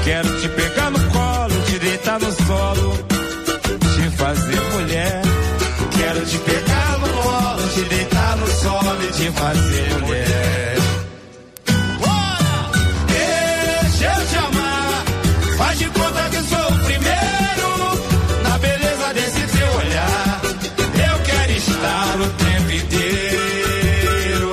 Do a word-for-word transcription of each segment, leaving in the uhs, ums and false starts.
Quero te pegar no colo, te deitar no solo, te fazer mulher. Quero te pegar no colo, te deitar no solo e te fazer mulher. Bora! Deixa eu te amar, faz de conta que sou o primeiro. Na beleza desse teu olhar, eu quero estar o tempo inteiro.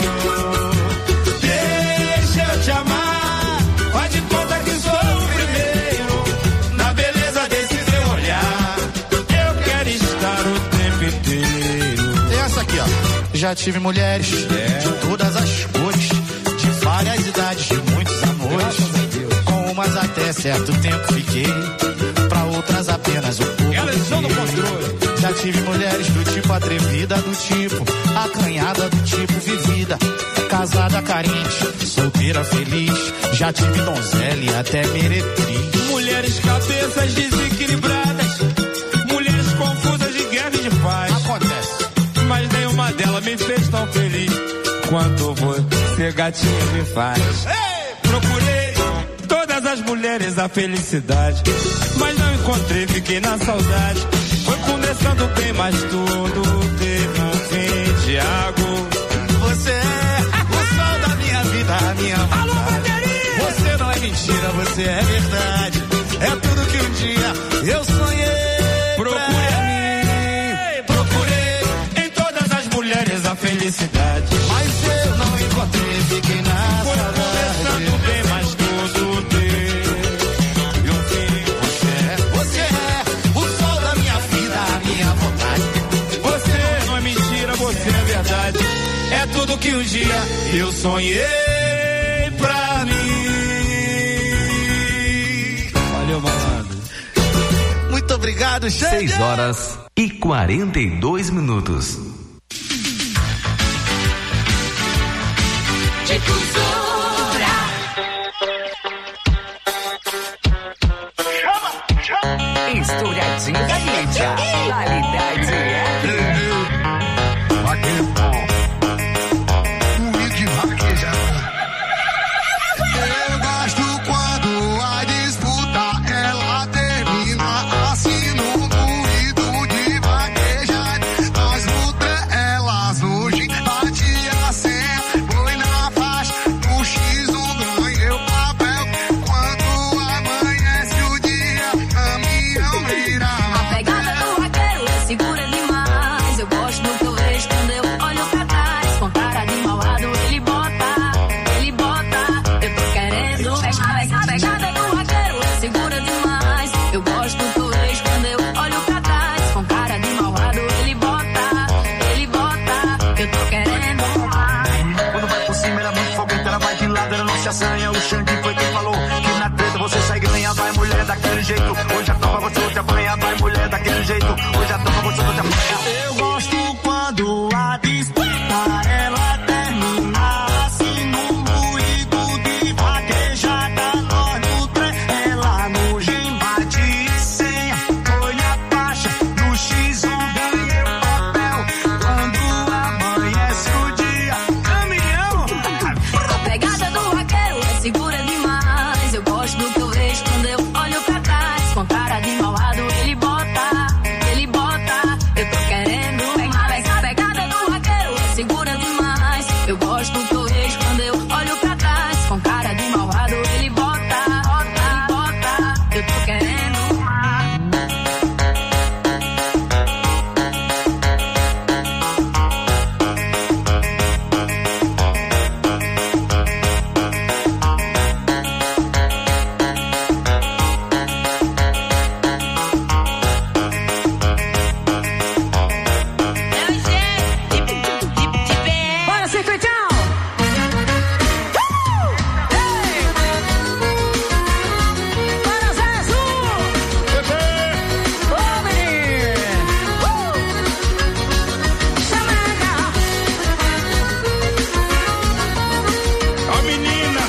Deixa eu te amar, faz de conta que sou o primeiro. Na beleza desse teu olhar, eu quero estar o tempo inteiro. Tem essa aqui, ó. Já tive mulheres é. de todas as cores, de várias idades, de muitos amores. Com umas até certo tempo fiquei, pra outras apenas um pouco. Elas estão no controle. Já tive mulheres do tipo atrevida, do tipo acanhada, do tipo vivida, casada carente, solteira feliz. Já tive donzela e até meretriz. Mulheres cabeças desequilibradas, mulheres confusas de guerra e de paz. Acontece. Mas nenhuma delas me fez tão feliz quanto você, gatinha, me faz. Ei! Procurei todas as mulheres a felicidade, mas não encontrei, fiquei na saudade. Foi começando bem, mas tudo teve um fim, Thiago. Você é o sol da minha vida, a minha vontade. Alô, bateria! Você não é mentira, você é verdade. É tudo que um dia eu sonhei. Procure a mim, procurei em todas as mulheres a felicidade, mas eu não encontrei, fiquei na foi saudade. começando bem, mas tudo teve um fim. Você é, você é o sol da minha vida, a minha vontade. Você não é mentira, você é verdade. É tudo que um dia eu sonhei pra mim. Valeu, malandro. Muito obrigado, Xande. seis horas e quarenta e dois minutos. Difusora. Estouradinho da mídia. Qualidade é. Eu gosto quando a disputa ela termina assim no ruído de vaquejar. As nutrelas hoje bate a senha, foi na faixa do X um, ganhei o papel. Quando amanhece o dia, caminhão vira. A pegada do vaqueiro é segura demais. Eu gosto do que eu vejo quando eu olho pra trás. Com cara de malvado ele bota, ele bota. Eu tô querendo. A pegada do vaqueiro é segura demais. Eu gosto do que eu vejo quando eu olho pra trás. Com cara de malvado ele bota, ele bota. Eu tô querendo. Quando vai por cima, ela muito foguete, ela vai de lado, ela não se assanha. O Xande foi quem falou que na treta você sai ganha, vai mulher daquele jeito. Hoje a topa você te apanha, vai mulher daquele jeito. Hoje a topa você te apanha. Eu gosto quando a disputa ela termina assim no ruído de vaquejada. Nós no trem, ela no gem bate senha. Foi na faixa do X um, ganhei o papel. Quando amanhece o dia, caminhão. A pegada do vaqueiro é segura demais. Eu gosto do que eu vejo quando eu olho pra trás. Com cara de malvado ele bota, ele bota. Eu tô querendo. A pegada do vaqueiro é segura demais. Eu gosto do que eu vejo quando eu olho pra trás. Com cara de malvado ele bota, ele bota. Eu tô querendo. Bora, circuitão! Bora, Zé Azul! Ô, menino! Chamaga! Ó, menina,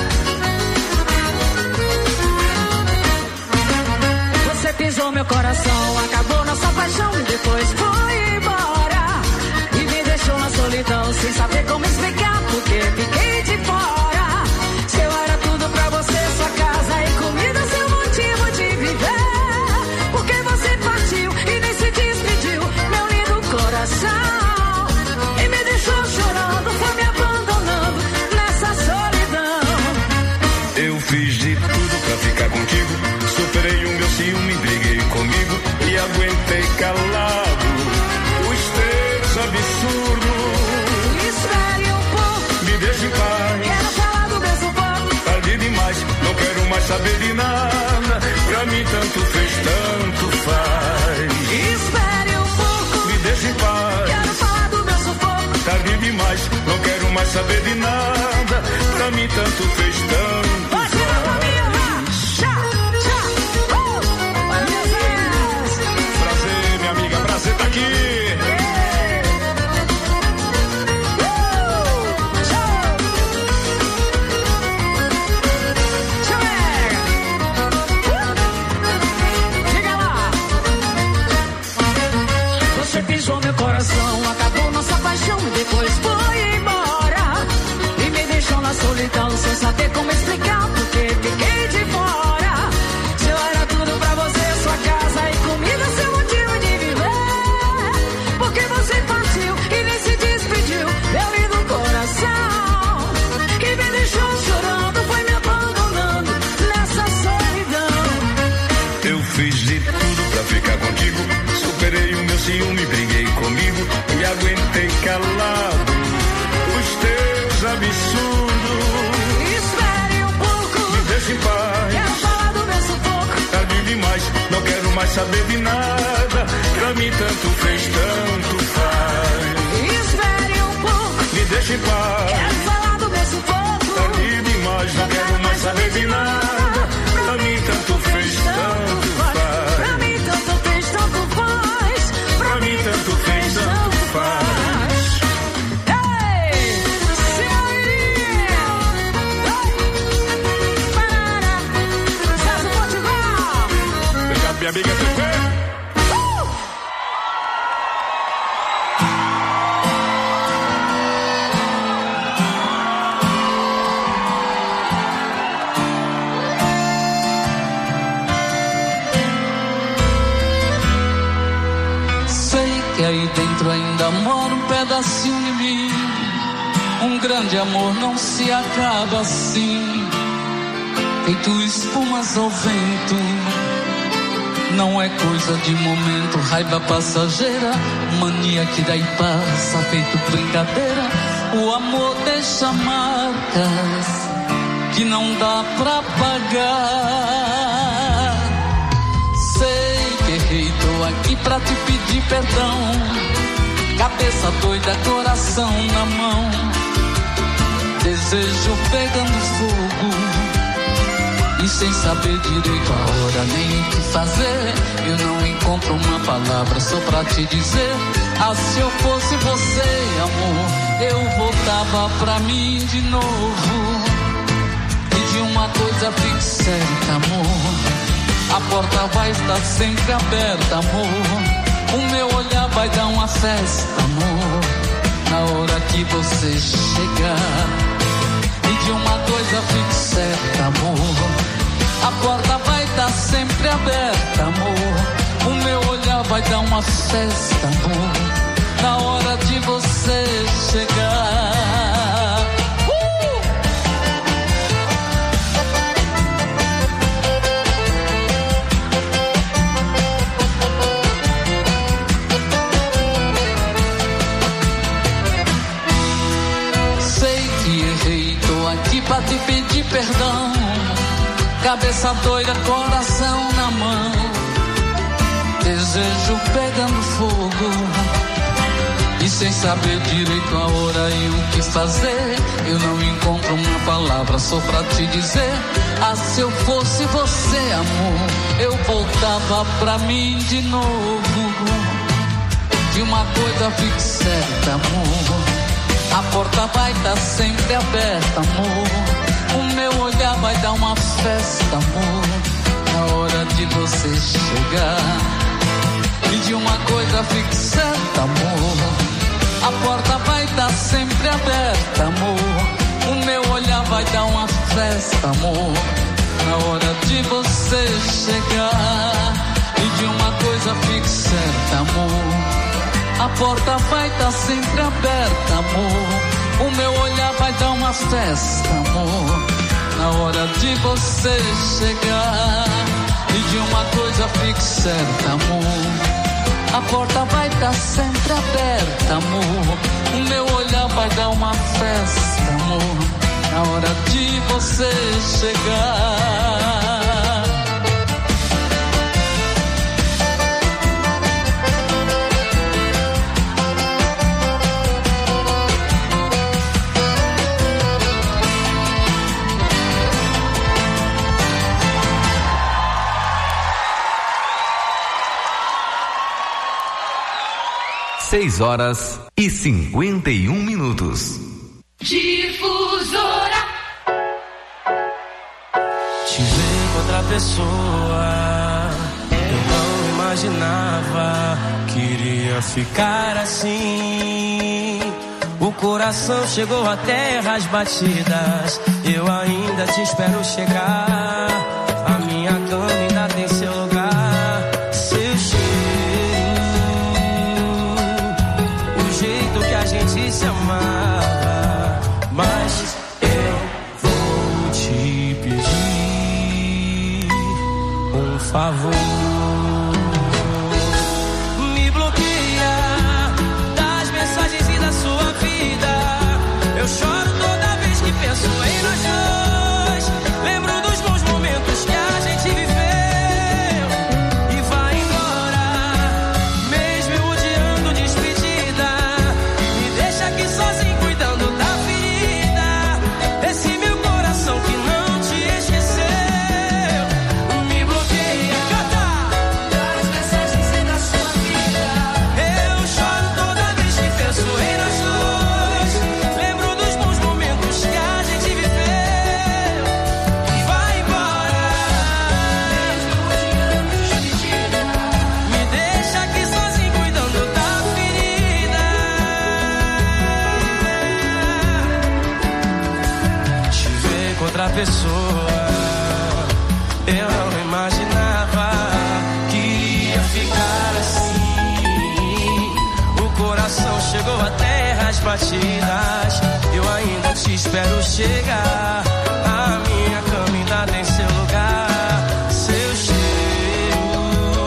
Você pisou meu coração, acabou nossa paixão e depois foi embora. E me deixou na solidão, sem saber como explicar porque fiquei de fora. Se eu era tudo pra você, sua casa e comida sem Superei o meu ciúme, briguei comigo e aguentei calado os teus absurdos. Espere um pouco, Me deixe em paz. quero falar do meu sufoco. Tarde demais, não quero mais saber de nada. Pra mim tanto fez, tanto faz. Espere um pouco, Me deixe em paz. quero falar do meu sufoco. Tarde demais, não quero mais saber de nada. Pra mim tanto fez, tanto Pode tirar pra mim, lá. Tchá, tchá, uh, prazer. Prazer, minha amiga, prazer tá aqui. Você pisou meu coração, acabou nossa paixão e depois foi embora. E me deixou na solidão sem saber como explicar porque fiquei de fora. Se eu era tudo pra você, sua casa e comida, seu motivo de viver. Porque você partiu e nem se despediu, meu lindo coração. Que me deixou chorando, foi me abandonando nessa solidão. Eu fiz de tudo pra ficar contigo. Superei o meu ciúme, briguei comigo e aguentei calado os teus absurdos. Espere um pouco, Me deixe em paz. quero falar do meu sufoco. Tarde demais, não quero mais saber de nada. Pra mim tanto fez, tanto faz. Espere um pouco, Me deixe em paz. quero falar do meu sufoco. Tarde demais, não quero mais saber de nada. Pra mim tanto fez, tanto faz. Pra mim tanto fez, tanto faz. Pra mim tanto fez, tanto faz. Ei, se aí. Para, César Portugal. Obrigado, minha amiga Pepe. Sei que aí dentro ainda mora um pedacinho de mim. Um grande amor não se acaba assim, feito espumas ao vento. Não é coisa de momento, raiva passageira, mania que daí passa, feito brincadeira. O amor deixa marcas que não dá pra pagar. Sei que errei, tô aqui pra te pedir perdão. Cabeça doida, coração na mão, desejo pegando fogo. E sem saber direito a hora nem o que fazer, eu não encontro uma palavra só pra te dizer. Ah, se eu fosse você, amor, eu voltava pra mim de novo. E de uma coisa fique certa, amor, a porta vai estar sempre aberta, amor. O meu olhar vai dar uma festa, amor, na hora que você chegar. E de uma coisa fique certa, amor, a porta vai estar sempre aberta, amor. O meu olhar vai dar uma festa, amor, na hora de você chegar. Uh! Sei que errei, tô aqui pra te pedir perdão. Cabeça doida, coração na mão, desejo pegando fogo. E sem saber direito a hora e o que fazer, eu não encontro uma palavra só pra te dizer. Ah, se eu fosse você, amor, eu voltava pra mim de novo. De uma coisa fique certa, amor, a porta vai estar sempre aberta, amor. O meu olhar vai dar uma festa, amor, na hora de você chegar. E de uma coisa fique certa, amor, a porta vai estar sempre aberta, amor. O meu olhar vai dar uma festa, amor, na hora de você chegar. E de uma coisa fique certa, amor, a porta vai estar sempre aberta, amor. O meu olhar vai dar uma festa, amor, na hora de você chegar. E De uma coisa fique certa, amor, a porta vai estar sempre aberta, amor. O meu olhar vai dar uma festa, amor, na hora de você chegar. Seis horas e cinquenta e um minutos. Difusora. Te ver com outra pessoa, eu não imaginava que iria ficar assim. O coração chegou a terras batidas, eu ainda te espero chegar. A minha cama ainda tem seu lugar, seu cheiro, o jeito que a gente se amava. Mas eu vou te pedir um favor. Me bloqueia das mensagens e da sua vida. Eu choro toda vez que penso em nós dois. Lembro dos bons momentos que a gente viveu e vai embora, mesmo eu odiando despedida. Me deixa aqui sozinho cuidando da ferida desse meu coração que não te esqueceu. Me bloqueia, canta das mensagens e da sua vida. Eu choro toda vez que penso em nós dois. Lembro dos bons momentos que a gente viveu e vai embora, mesmo odiando despedida. Me deixa aqui sozinho cuidando da ferida. Te ver com outra pessoa, eu não imaginava que ia ficar assim. O coração chegou a terras batidas, eu ainda te espero chegar. A minha cama ainda tem seu lugar, seu cheiro,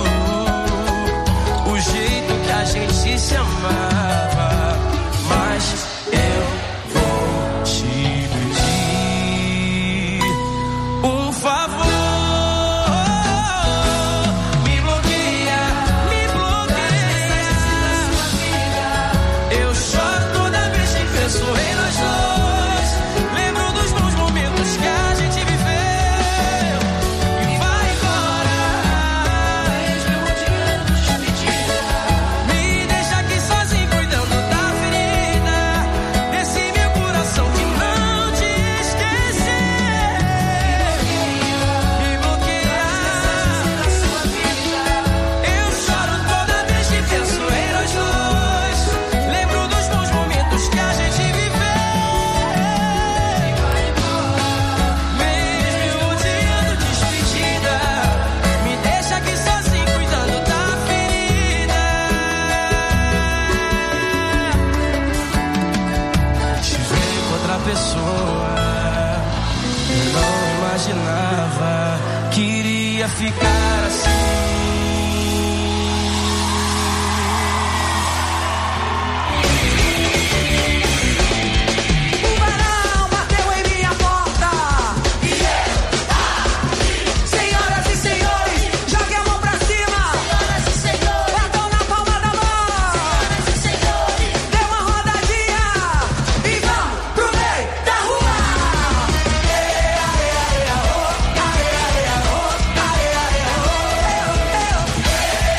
o jeito que a gente se amava. Mas eu vou te pedir um favor. Me bloqueia, me bloqueia. Eu choro toda vez que penso em nós dois. Lembro dos bons momentos que a gente viveu e vai embora, mesmo eu odiando despedida. Me deixa aqui sozinho cuidando da ferida desse meu coração que não te esqueceu. Me bloqueia da sua vida. Eu choro toda vez que penso em nós dois. Lembro dos bons momentos que a gente viveu e vai embora, mesmo eu odiando despedida. Me deixa aqui sozinho cuidando da ferida. Te ver com outra pessoa, eu não imaginava que iria ficar assim. O verão bateu em minha porta e eu, senhoras e senhores, jogue a mão pra cima. Senhoras e senhores, batam na palma da mão. Senhoras e senhores, dê uma rodadinha e vamos pro meio da rua. Ea, ea, ea, oh, ea, ea, oh, ea, ea, oh, eu,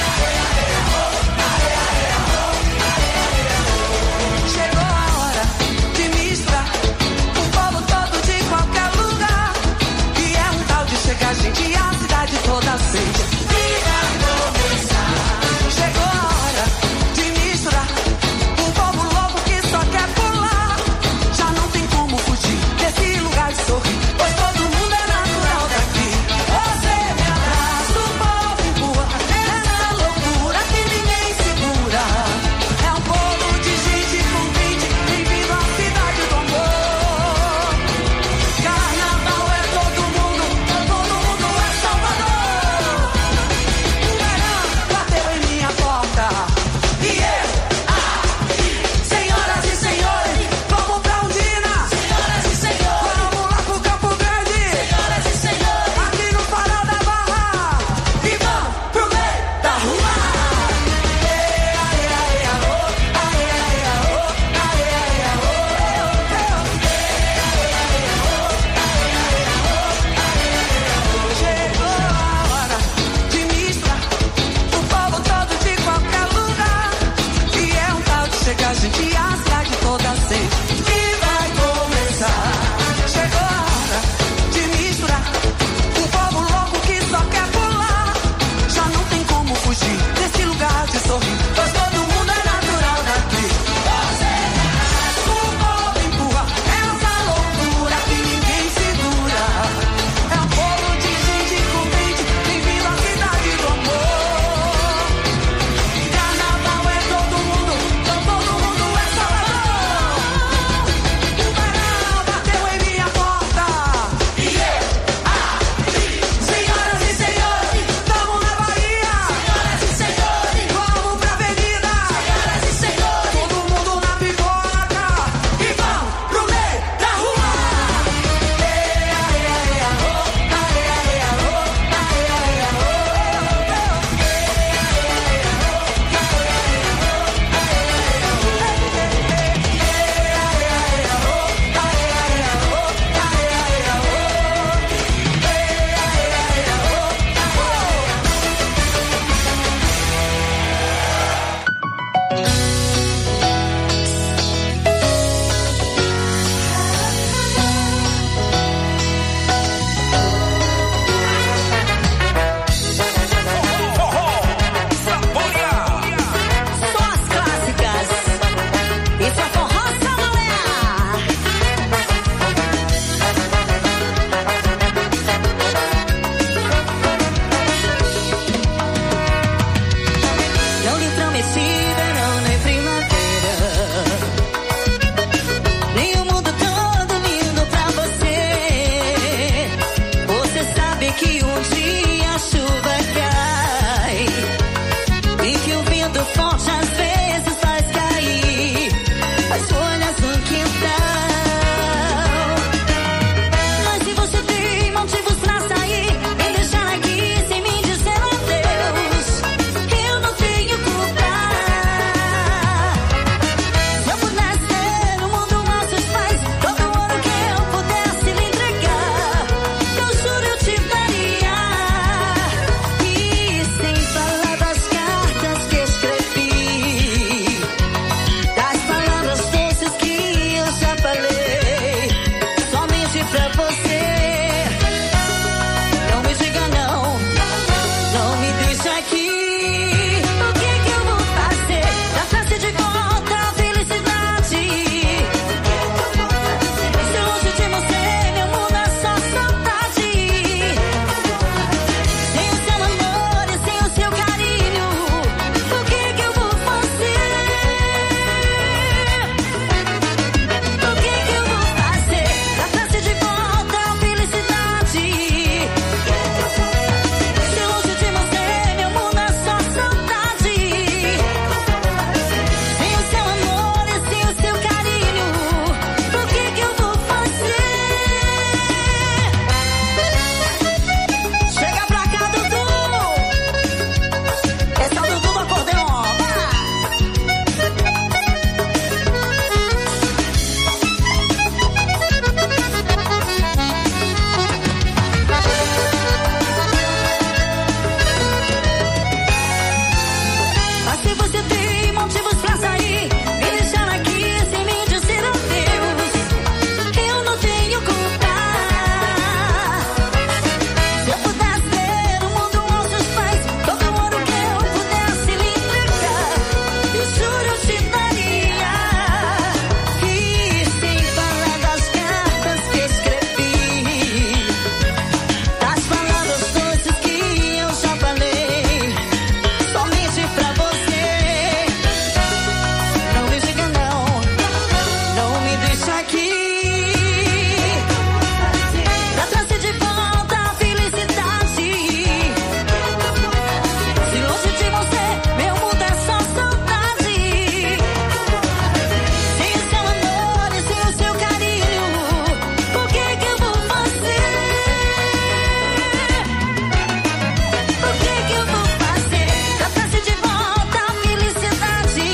eu. Chegou a hora de misturar o povo todo de qualquer lugar. E é um tal de chegar gente e a cidade toda sente. Vida começar. Chegou a hora de misturar um povo louco que só quer pular. Já não tem como fugir desse lugar de sorrir, pois todo mundo é natural daqui. Você me abraça, o povo empurra essa loucura que ninguém segura. É um povo de gente com vinte, bem-vindo à cidade do amor. Carnaval é todo mundo, todo mundo é Salvador. dia a chuva cai e que o vento forte às vezes faz cair as folhas no quintal. Mas se você tem motivos pra sair e deixar aqui sem me dizer adeus, eu não tenho culpa. Se eu pudesse ter o mundo aos seus pais, todo o ouro que eu pudesse lhe entregar, eu juro eu te daria. E sem falar das cartas que escrevi, das palavras doces que eu já falei, somente pra você. Não me diga não, não me deixa aqui. O que que eu vou fazer pra trazer de volta a felicidade? Se longe de você meu mundo é só saudade. Sem o seu amor e sem o seu carinho, o que que eu vou fazer? O que que eu vou fazer pra trazer de volta a felicidade? Se longe de você meu mundo é só saudade. Sem o seu amor e sem o seu carinho, o que que eu vou fazer? Chega pra cá, Dudu. Esse é o Dudu do acordeon. Mas se você tem motivos pra sair e deixar aqui sem me dizer adeus, eu não tenho culpa. Se eu pudesse ter o mundo aos seus pais, todo o ouro que eu pudesse lhe entregar, eu juro eu te daria. E sem falar das cartas que escrevi, das palavras doces que eu já falei, somente pra você. Não me diga não, não me deixa aqui. Pra trazer de volta a felicidade. Se longe de você meu mundo é só saudade. Sem o seu amor e sem o seu carinho, o que que eu vou fazer? O que que eu vou fazer pra trazer de volta a felicidade?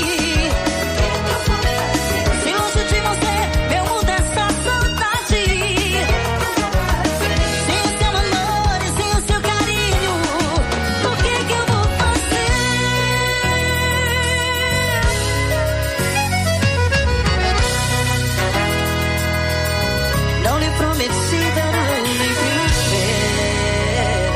Se longe de você meu mundo é só saudade. Sem o seu amor e sem o seu carinho, o que que eu vou fazer? Não lhe prometi verão nem primavera.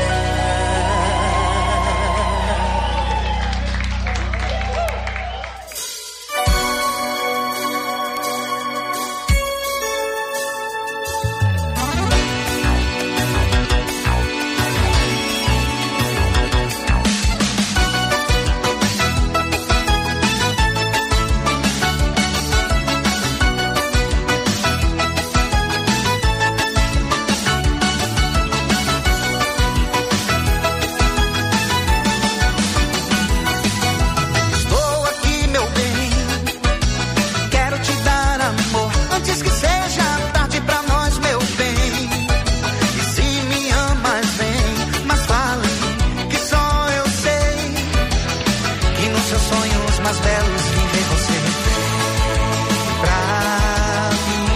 Estou aqui, meu bem. Quero te dar amor antes que seja tarde pra nós, meu bem. E se me amas, vem, mas fale que só eu sei que nos seus sonhos mais belos vim ver você. Pra mim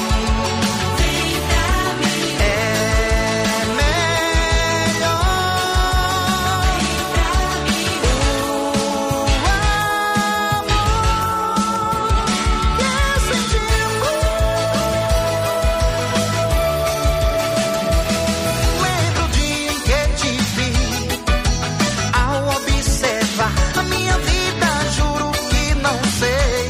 é melhor. Lembro o dia em que te vi, ao observar a minha vida, juro que não sei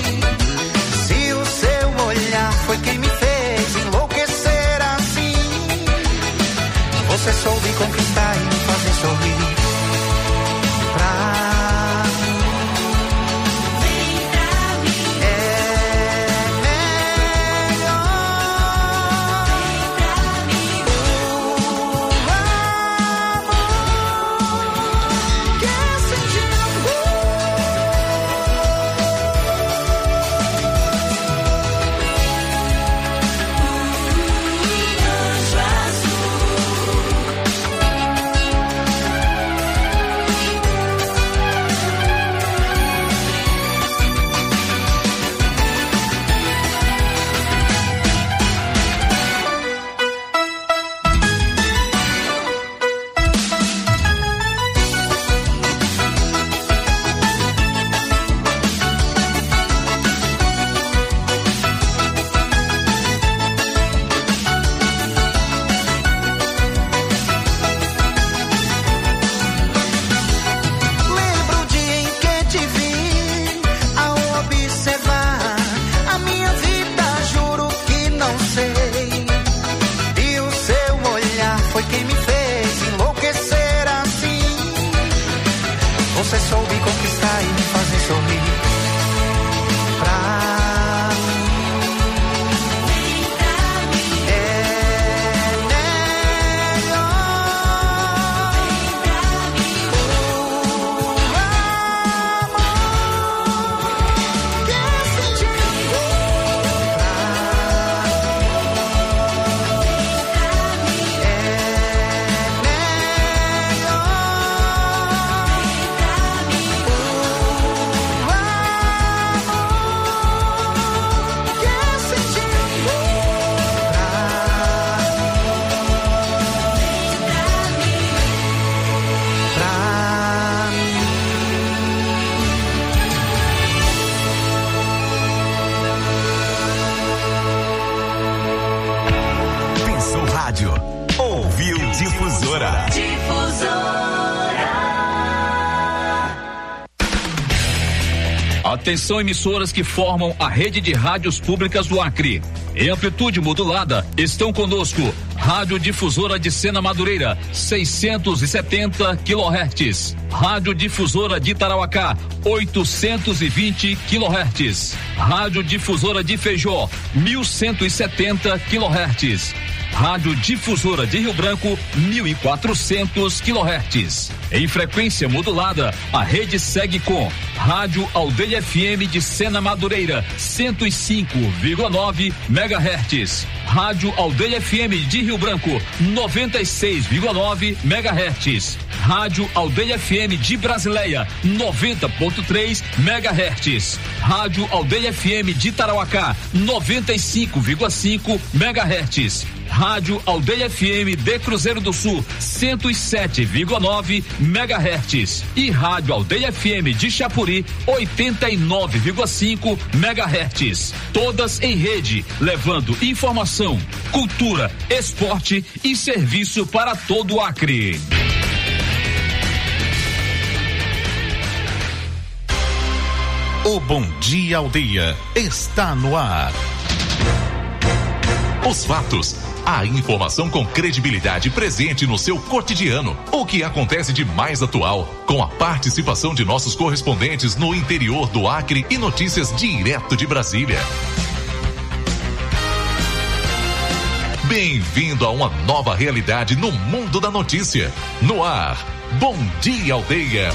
Atenção, emissoras que formam a rede de rádios públicas do Acre. Em amplitude modulada, estão conosco Rádio Difusora de Sena Madureira, seiscentos e setenta quilohertz. Rádio Difusora de Tarauacá, oitocentos e vinte quilohertz. Rádio Difusora de Feijó, mil cento e setenta quilohertz. Rádio Difusora de Rio Branco, mil e quatrocentos quilohertz. Em frequência modulada, a rede segue com Rádio Aldeia F M de Sena Madureira, cento e cinco vírgula nove megahertz. Rádio Aldeia F M de Rio Branco, noventa e seis vírgula nove megahertz. Rádio Aldeia F M de Brasileia, noventa ponto três megahertz. Rádio Aldeia F M de Tarauacá, noventa e cinco vírgula cinco megahertz. Rádio Aldeia F M de Cruzeiro do Sul, cento e sete vírgula nove megahertz. E Rádio Aldeia F M de Chapuri, oitenta e nove vírgula cinco megahertz. Todas em rede, levando informação, cultura, esporte e serviço para todo o Acre. O Bom Dia Aldeia está no ar. Os fatos, a informação com credibilidade presente no seu cotidiano. O que acontece de mais atual, com a participação de nossos correspondentes no interior do Acre e notícias direto de Brasília. Bem-vindo a uma nova realidade no mundo da notícia. No ar, Bom Dia Aldeia.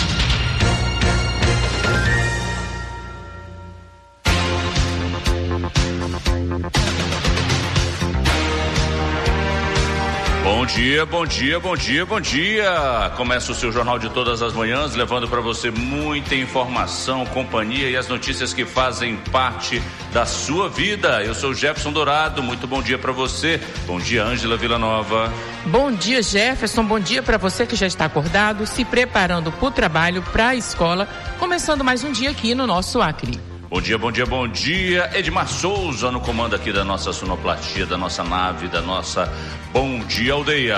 Bom dia, bom dia, bom dia, bom dia. Começa o seu Jornal de Todas as Manhãs, levando para você muita informação, companhia e as notícias que fazem parte da sua vida. Eu sou Jefferson Dourado, muito bom dia para você. Bom dia, Ângela Villanova. Bom dia, Jefferson, bom dia para você que já está acordado, se preparando para o trabalho, para a escola, começando mais um dia aqui no nosso Acre. Bom dia, bom dia, bom dia. Edmar Souza no comando aqui da nossa sonoplastia, da nossa nave, da nossa Bom Dia Aldeia.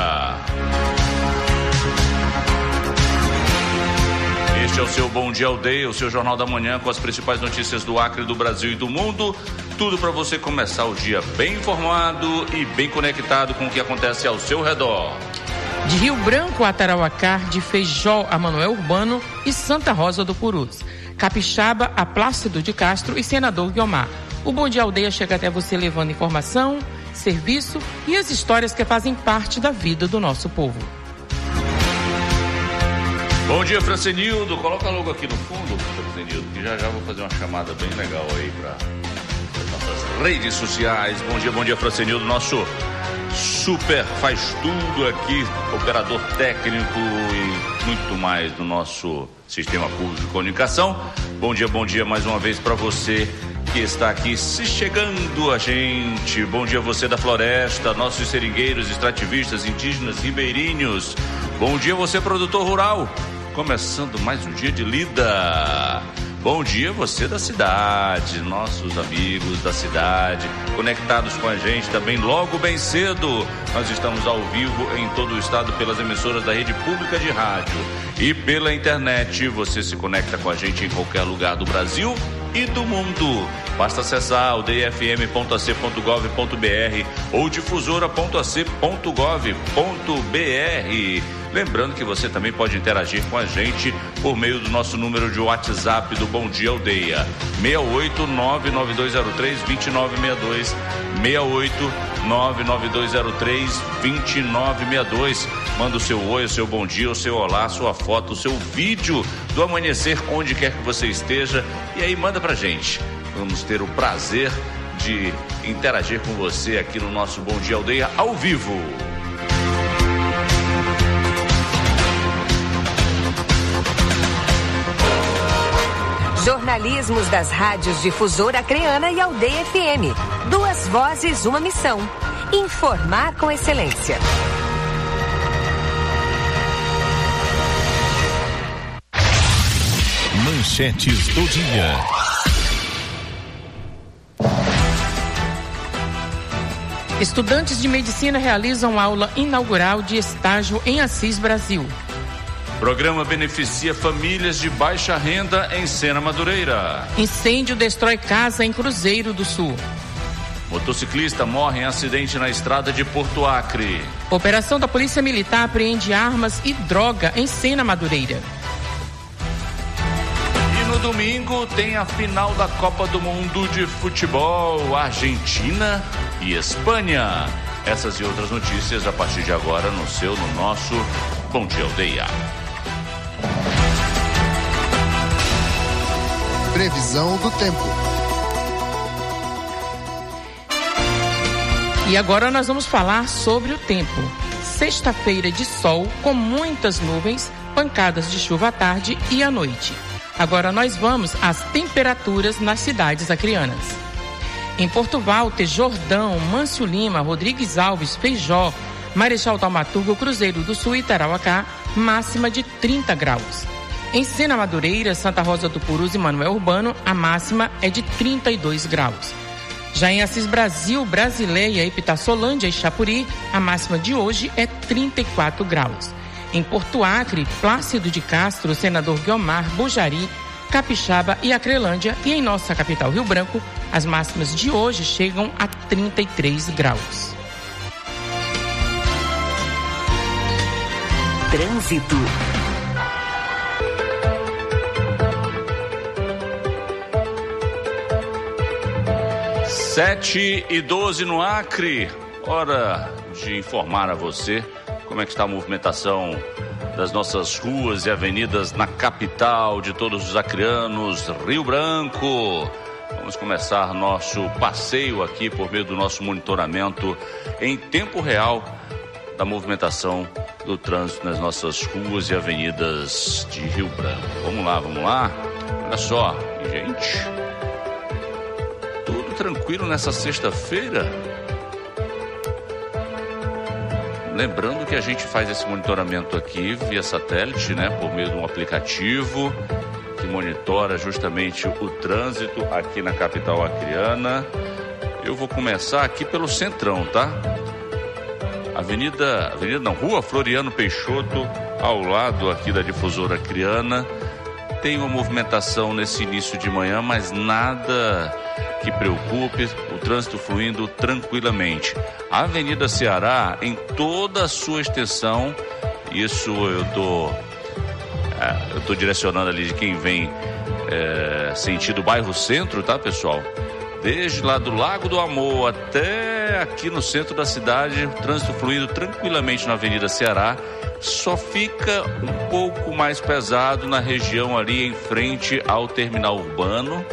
Este é o seu Bom Dia Aldeia, o seu Jornal da Manhã com as principais notícias do Acre, do Brasil e do mundo. Tudo para você começar o dia bem informado e bem conectado com o que acontece ao seu redor. De Rio Branco a Tarauacá, de Feijó a Manoel Urbano e Santa Rosa do Purus. Capixaba a Plácido de Castro e Senador Guiomar. O Bom Dia Aldeia chega até você levando informação, serviço e as histórias que fazem parte da vida do nosso povo. Bom dia, Francenildo. Coloca logo aqui no fundo, Francenildo, que já já vou fazer uma chamada bem legal aí para as nossas redes sociais. Bom dia, bom dia, Francenildo, nosso super faz tudo aqui, operador técnico e muito mais do nosso sistema público de comunicação. Bom dia, bom dia mais uma vez para você que está aqui se chegando a gente. Bom dia você da floresta, nossos seringueiros, extrativistas, indígenas, ribeirinhos. Bom dia você produtor rural, começando mais um dia de lida. Bom dia você da cidade, nossos amigos da cidade, conectados com a gente também logo bem cedo. Nós estamos ao vivo em todo o estado pelas emissoras da rede pública de rádio e pela internet. Você se conecta com a gente em qualquer lugar do Brasil e do mundo. Basta acessar aldeia f m ponto a c ponto gov ponto b r ou difusora ponto a c ponto gov ponto b r. Lembrando que você também pode interagir com a gente por meio do nosso número de WhatsApp do Bom Dia Aldeia, seis oito nove nove dois zero três dois nove seis dois, seis oito nove nove dois zero três dois nove seis dois. Manda o seu oi, o seu bom dia, o seu olá, a sua foto, o seu vídeo do amanhecer, onde quer que você esteja, e aí manda pra gente. Vamos ter o prazer de interagir com você aqui no nosso Bom Dia Aldeia ao vivo. Jornalismos das rádios Difusora Acreana e Aldeia F M. Duas vozes, uma missão. Informar com excelência. Manchetes do dia. Estudantes de medicina realizam aula inaugural de estágio em Assis, Brasil. Programa beneficia famílias de baixa renda em Sena Madureira. Incêndio destrói casa em Cruzeiro do Sul. Motociclista morre em acidente na estrada de Porto Acre. Operação da Polícia Militar apreende armas e droga em Sena Madureira. E no domingo tem a final da Copa do Mundo de Futebol, Argentina e Espanha. Essas e outras notícias a partir de agora no seu, no nosso Bom Dia Aldeia. Previsão do tempo. E agora nós vamos falar sobre o tempo. Sexta-feira de sol com muitas nuvens, pancadas de chuva à tarde e à noite. Agora nós vamos às temperaturas nas cidades acreanas. Em Porto Walter, Jordão, Mâncio Lima, Rodrigues Alves, Feijó, Marechal Taumaturgo, Cruzeiro do Sul e Tarauacá, máxima de trinta graus. Em Sena Madureira, Santa Rosa do Purus e Manuel Urbano, a máxima é de trinta e dois graus. Já em Assis Brasil, Brasileia, Epitassolândia e Chapuri, a máxima de hoje é trinta e quatro graus. Em Porto Acre, Plácido de Castro, Senador Guiomar, Bujari, Capixaba e Acrelândia, e em nossa capital Rio Branco, as máximas de hoje chegam a trinta e três graus. Trânsito. Sete e doze no Acre. Hora de informar a você como é que está a movimentação das nossas ruas e avenidas na capital de todos os acreanos, Rio Branco. Vamos começar nosso passeio aqui por meio do nosso monitoramento em tempo real da movimentação do trânsito nas nossas ruas e avenidas de Rio Branco. Vamos lá, vamos lá. Olha só, gente. Tudo tranquilo nessa sexta-feira. Lembrando que a gente faz esse monitoramento aqui via satélite, né, por meio de um aplicativo que monitora justamente o trânsito aqui na capital acreana. Eu vou começar aqui pelo centrão, tá? Avenida, Avenida não, Rua Floriano Peixoto, ao lado aqui da Difusora Acreana. Tem uma movimentação nesse início de manhã, mas nada que preocupe, o trânsito fluindo tranquilamente. A Avenida Ceará, em toda a sua extensão, isso eu tô, é, eu tô direcionando ali de quem vem é, sentido bairro Centro, tá, pessoal? Desde lá do Lago do Amor até aqui no centro da cidade, o trânsito fluindo tranquilamente na Avenida Ceará. Só fica um pouco mais pesado na região ali em frente ao terminal urbano,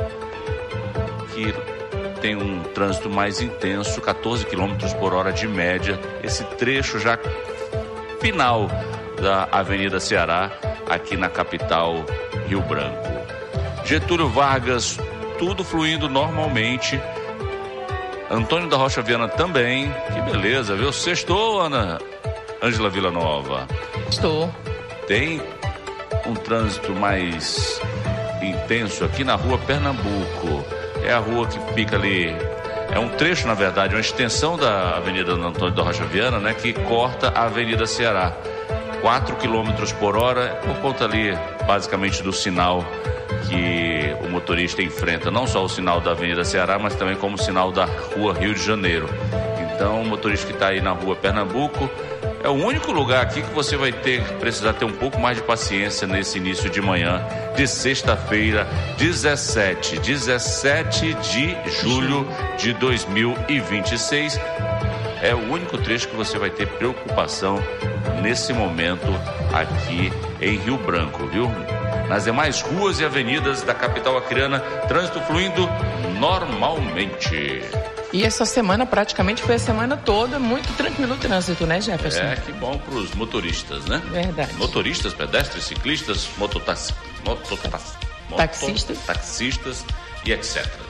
que tem um trânsito mais intenso, quatorze quilômetros por hora de média. Esse trecho já final da Avenida Ceará, aqui na capital Rio Branco. Getúlio Vargas, tudo fluindo normalmente. Antônio da Rocha Viana também. Que beleza, viu? Sextou, Ana Ângela Villanova. Estou. Tem um trânsito mais intenso aqui na Rua Pernambuco. É a rua que fica ali, é um trecho, na verdade, uma extensão da Avenida Antônio da Rocha Viana, né, que corta a Avenida Ceará. quatro quilômetros por hora, por conta ali, basicamente, do sinal que o motorista enfrenta. Não só o sinal da Avenida Ceará, mas também como o sinal da Rua Rio de Janeiro. Então, o motorista que está aí na Rua Pernambuco, é o único lugar aqui que você vai ter, precisar ter um pouco mais de paciência nesse início de manhã de sexta-feira, dezessete, dezessete de julho de dois mil e vinte e seis. É o único trecho que você vai ter preocupação nesse momento aqui em Rio Branco, viu? Nas demais ruas e avenidas da capital acreana, trânsito fluindo normalmente. E essa semana praticamente foi a semana toda muito tranquilo o trânsito, né, Jefferson? É, que bom para os motoristas, né? Verdade. Motoristas, pedestres, ciclistas, mototax... mototax... taxistas. taxistas e etcétera.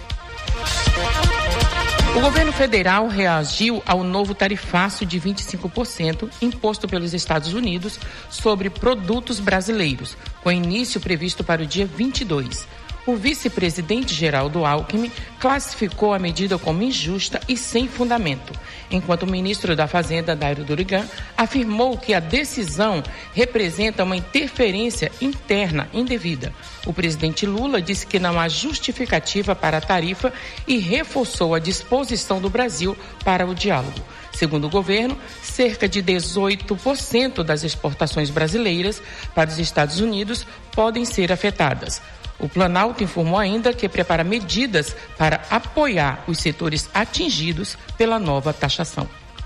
O governo federal reagiu ao novo tarifaço de vinte e cinco por cento imposto pelos Estados Unidos sobre produtos brasileiros, com início previsto para o dia vinte e dois. O vice-presidente Geraldo Alckmin classificou a medida como injusta e sem fundamento, enquanto o ministro da Fazenda, Dairo Durigan, afirmou que a decisão representa uma interferência interna indevida. O presidente Lula disse que não há justificativa para a tarifa e reforçou a disposição do Brasil para o diálogo. Segundo o governo, cerca de dezoito por cento das exportações brasileiras para os Estados Unidos podem ser afetadas. O Planalto informou ainda que prepara medidas para apoiar os setores atingidos pela nova taxação.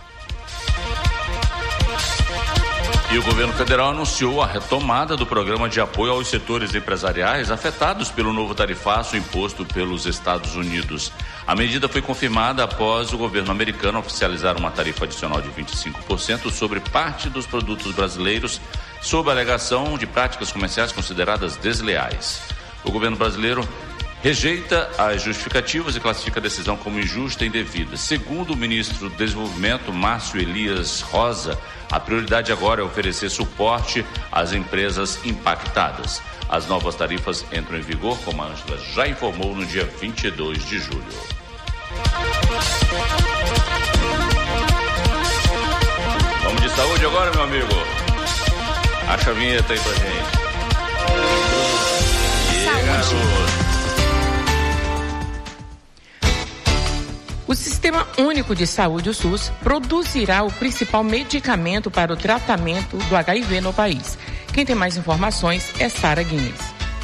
E o governo federal anunciou a retomada do programa de apoio aos setores empresariais afetados pelo novo tarifaço imposto pelos Estados Unidos. A medida foi confirmada após o governo americano oficializar uma tarifa adicional de vinte e cinco por cento sobre parte dos produtos brasileiros, sob a alegação de práticas comerciais consideradas desleais. O governo brasileiro rejeita as justificativas e classifica a decisão como injusta e indevida. Segundo o ministro do Desenvolvimento, Márcio Elias Rosa, a prioridade agora é oferecer suporte às empresas impactadas. As novas tarifas entram em vigor, como a Ângela já informou, no dia vinte e dois de julho. Vamos de saúde agora, meu amigo? Acha a vinheta aí pra gente. O Sistema Único de Saúde, o SUS, produzirá o principal medicamento para o tratamento do H I V no país. Quem tem mais informações é Sara Guinness.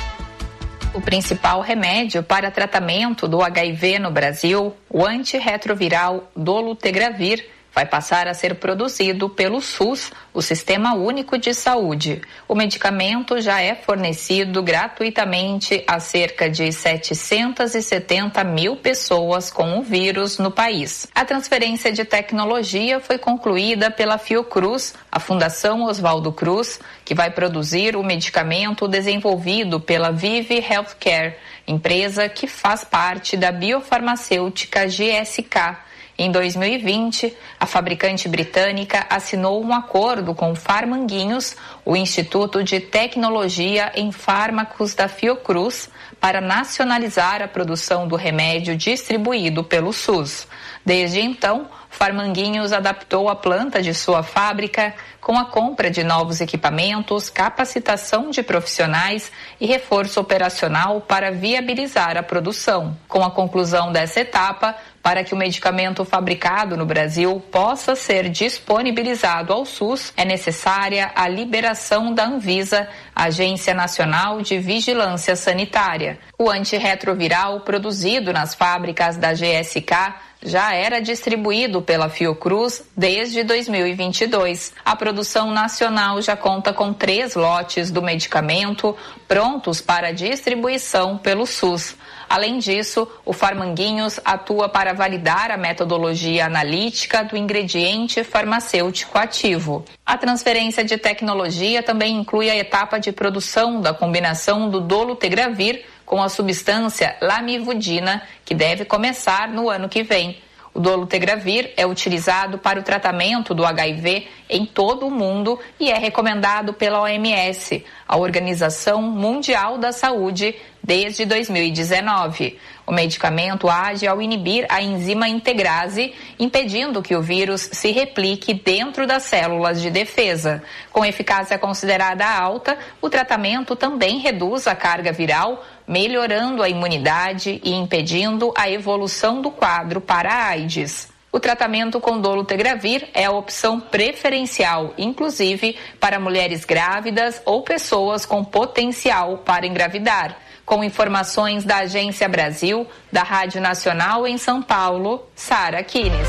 O principal remédio para tratamento do H I V no Brasil, o antirretroviral dolutegravir, vai passar a ser produzido pelo SUS, o Sistema Único de Saúde. O medicamento já é fornecido gratuitamente a cerca de setecentas e setenta mil pessoas com o vírus no país. A transferência de tecnologia foi concluída pela Fiocruz, a Fundação Oswaldo Cruz, que vai produzir o medicamento desenvolvido pela Vive Healthcare, empresa que faz parte da biofarmacêutica G S K. Em dois mil e vinte, a fabricante britânica assinou um acordo com o Pharmanguinhos, o Instituto de Tecnologia em Fármacos da Fiocruz, para nacionalizar a produção do remédio distribuído pelo SUS. Desde então, Pharmanguinhos adaptou a planta de sua fábrica com a compra de novos equipamentos, capacitação de profissionais e reforço operacional para viabilizar a produção. Com a conclusão dessa etapa, para que o medicamento fabricado no Brasil possa ser disponibilizado ao SUS, é necessária a liberação da Anvisa, Agência Nacional de Vigilância Sanitária. O antirretroviral produzido nas fábricas da G S K já era distribuído pela Fiocruz desde dois mil e vinte e dois. A produção nacional já conta com três lotes do medicamento prontos para distribuição pelo SUS. Além disso, o Pharmanguinhos atua para validar a metodologia analítica do ingrediente farmacêutico ativo. A transferência de tecnologia também inclui a etapa de produção da combinação do dolutegravir com a substância lamivudina, que deve começar no ano que vem. O dolutegravir é utilizado para o tratamento do H I V em todo o mundo e é recomendado pela O M S, a Organização Mundial da Saúde, desde dois mil e dezenove. O medicamento age ao inibir a enzima integrase, impedindo que o vírus se replique dentro das células de defesa. Com eficácia considerada alta, o tratamento também reduz a carga viral, melhorando a imunidade e impedindo a evolução do quadro para a AIDS. O tratamento com dolutegravir é a opção preferencial, inclusive para mulheres grávidas ou pessoas com potencial para engravidar. Com informações da Agência Brasil, da Rádio Nacional em São Paulo, Sara Guinness.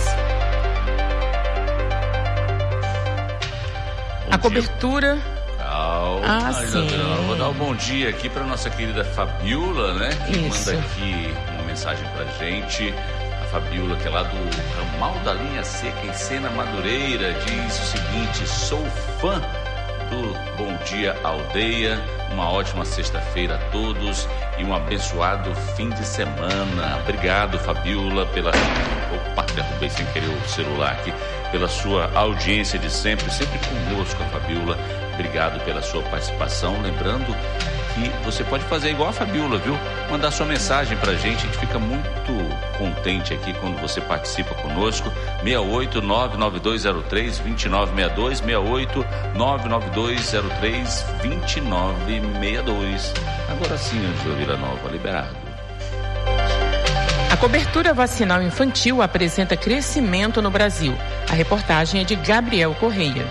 A cobertura... Calma, ah, sim. Vou dar um bom dia aqui para nossa querida Fabiola, né? Que Isso. manda aqui uma mensagem pra gente. A Fabiola, que é lá do ramal da linha seca em Sena Madureira, diz o seguinte: sou fã do Bom Dia Aldeia, uma ótima sexta-feira a todos e um abençoado fim de semana. Obrigado, Fabiola, pela... Opa, derrubei sem querer o celular aqui. Pela sua audiência de sempre, sempre conosco, a Fabiola. Obrigado pela sua participação. Lembrando que você pode fazer igual a Fabiola, viu? Mandar sua mensagem pra gente, a gente fica muito contente aqui quando você participa conosco. seis oito nove nove dois zero três dois nove seis dois, seis oito nove nove dois zero três dois nove seis dois. Agora sim, Angela Villanova, liberado. A cobertura vacinal infantil apresenta crescimento no Brasil. A reportagem é de Gabriel Correia.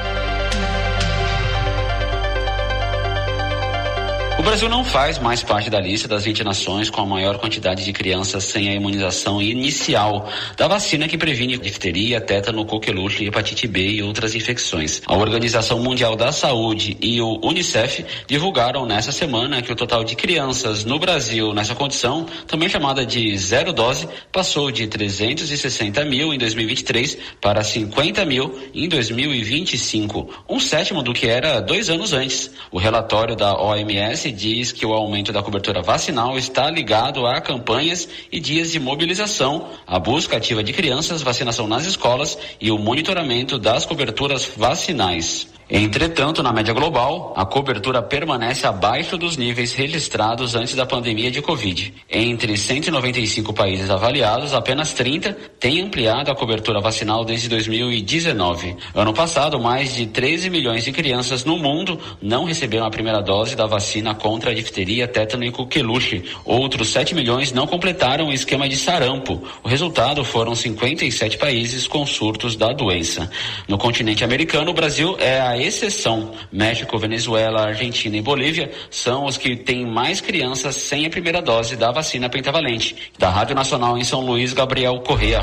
O Brasil não faz mais parte da lista das vinte nações com a maior quantidade de crianças sem a imunização inicial da vacina que previne difteria, tétano, coqueluche, hepatite B e outras infecções. A Organização Mundial da Saúde e o Unicef divulgaram nessa semana que o total de crianças no Brasil nessa condição, também chamada de zero dose, passou de trezentos e sessenta mil em dois mil e vinte e três para cinquenta mil em dois mil e vinte e cinco, um sétimo do que era dois anos antes. O relatório da O M S diz que o aumento da cobertura vacinal está ligado a campanhas e dias de mobilização, a busca ativa de crianças, vacinação nas escolas e o monitoramento das coberturas vacinais. Entretanto, na média global, a cobertura permanece abaixo dos níveis registrados antes da pandemia de Covid. Entre cento e noventa e cinco países avaliados, apenas trinta têm ampliado a cobertura vacinal desde dois mil e dezenove. Ano passado, mais de treze milhões de crianças no mundo não receberam a primeira dose da vacina contra a difteria, tétano e coqueluche. Outros sete milhões não completaram o esquema de sarampo. O resultado foram cinquenta e sete países com surtos da doença. No continente americano, o Brasil é a exceção. México, Venezuela, Argentina e Bolívia são os que têm mais crianças sem a primeira dose da vacina pentavalente. Da Rádio Nacional em São Luís, Gabriel Correa.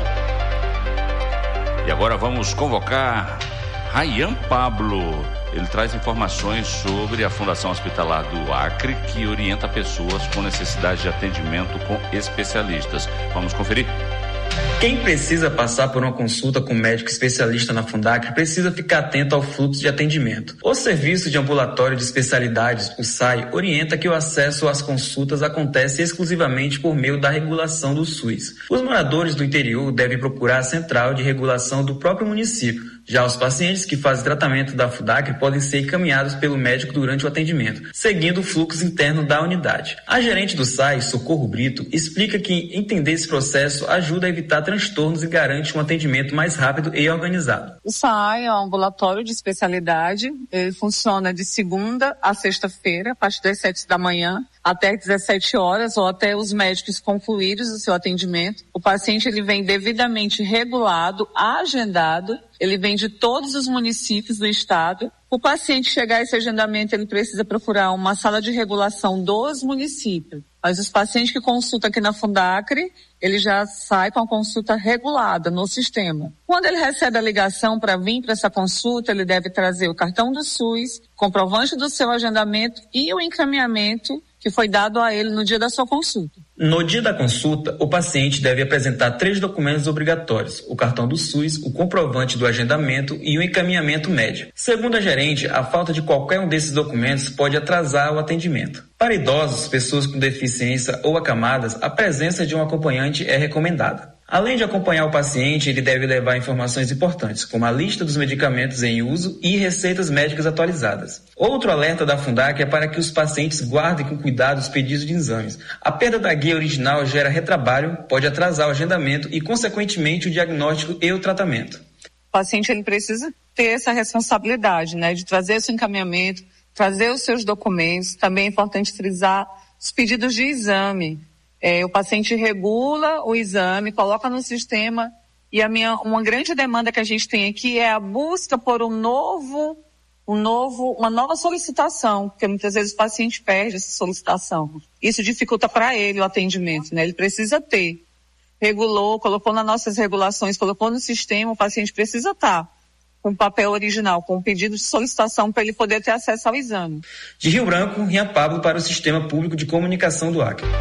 E agora vamos convocar Rayan Pablo. Ele traz informações sobre a Fundação Hospitalar do Acre, que orienta pessoas com necessidade de atendimento com especialistas. Vamos conferir? Quem precisa passar por uma consulta com um médico especialista na Fundacre precisa ficar atento ao fluxo de atendimento. O Serviço de Ambulatório de Especialidades, o S A I, orienta que o acesso às consultas acontece exclusivamente por meio da regulação do SUS. Os moradores do interior devem procurar a central de regulação do próprio município. Já os pacientes que fazem tratamento da Fundacre podem ser encaminhados pelo médico durante o atendimento, seguindo o fluxo interno da unidade. A gerente do S A I, Socorro Brito, explica que entender esse processo ajuda a evitar transtornos e garante um atendimento mais rápido e organizado. O S A I é um ambulatório de especialidade. Ele funciona de segunda a sexta-feira, a partir das sete da manhã até dezessete horas, ou até os médicos concluírem o seu atendimento. O paciente ele vem devidamente regulado, agendado. Ele vem de todos os municípios do estado. O paciente chegar a esse agendamento, ele precisa procurar uma sala de regulação dos municípios. Mas os pacientes que consultam aqui na Fundacre, ele já sai com a consulta regulada no sistema. Quando ele recebe a ligação para vir para essa consulta, ele deve trazer o cartão do SUS, comprovante do seu agendamento e o encaminhamento que foi dado a ele no dia da sua consulta. No dia da consulta, o paciente deve apresentar três documentos obrigatórios: o cartão do SUS, o comprovante do agendamento e o encaminhamento médico. Segundo a gerente, a falta de qualquer um desses documentos pode atrasar o atendimento. Para idosos, pessoas com deficiência ou acamadas, a presença de um acompanhante é recomendada. Além de acompanhar o paciente, ele deve levar informações importantes, como a lista dos medicamentos em uso e receitas médicas atualizadas. Outro alerta da Fundacre é para que os pacientes guardem com cuidado os pedidos de exames. A perda da guia original gera retrabalho, pode atrasar o agendamento e, consequentemente, o diagnóstico e o tratamento. O paciente ele precisa ter essa responsabilidade, né, de trazer esse encaminhamento, trazer os seus documentos. Também é importante frisar os pedidos de exame. É, o paciente regula o exame, coloca no sistema, e a minha, uma grande demanda que a gente tem aqui é a busca por um novo, um novo, uma nova solicitação, porque muitas vezes o paciente perde essa solicitação. Isso dificulta para ele o atendimento, né? Ele precisa ter. Regulou, colocou nas nossas regulações, colocou no sistema, o paciente precisa estar com o papel original, com o pedido de solicitação para ele poder ter acesso ao exame. De Rio Branco, Rian Pablo para o Sistema Público de Comunicação do Acre.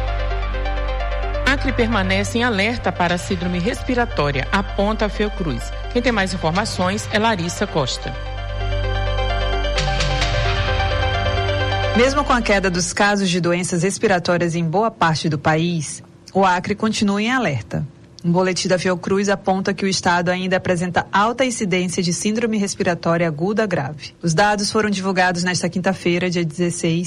Acre permanece em alerta para a síndrome respiratória, aponta a Fiocruz. Quem tem mais informações é Larissa Costa. Mesmo com a queda dos casos de doenças respiratórias em boa parte do país, o Acre continua em alerta. Um boletim da Fiocruz aponta que o estado ainda apresenta alta incidência de síndrome respiratória aguda grave. Os dados foram divulgados nesta quinta-feira, dia dezesseis,